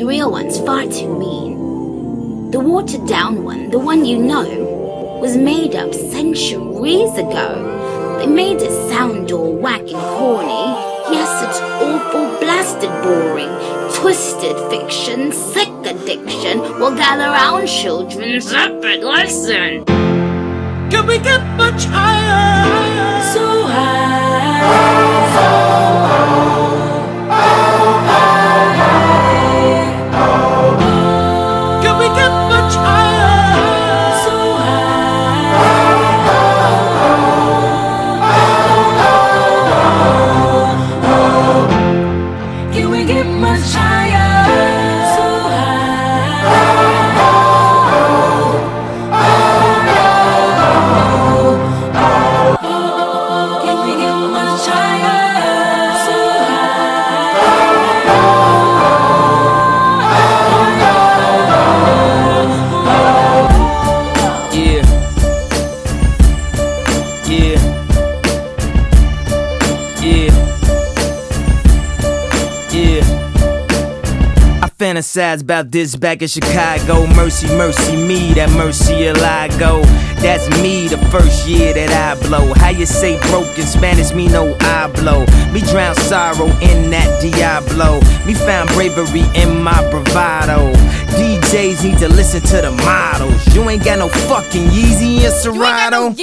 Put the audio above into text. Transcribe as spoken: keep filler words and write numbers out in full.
The real one's far too mean. The watered down one, the one you know, was made up centuries ago. They made it sound all whack and corny. Yes, it's awful, blasted boring. Twisted fiction, sick addiction. Well, gather round, children, separate lesson. Can we get much higher? So high, so high. Can we get much higher? So high. Can we get much higher? So fantasize about this back in Chicago. Mercy, mercy me, that mercy will I go. That's me the first year that I blow. How you say broken Spanish, me no I blow. Me drown sorrow in that Diablo. Me found bravery in my bravado. D Js need to listen to the models. You ain't got no fucking Yeezy and Serato.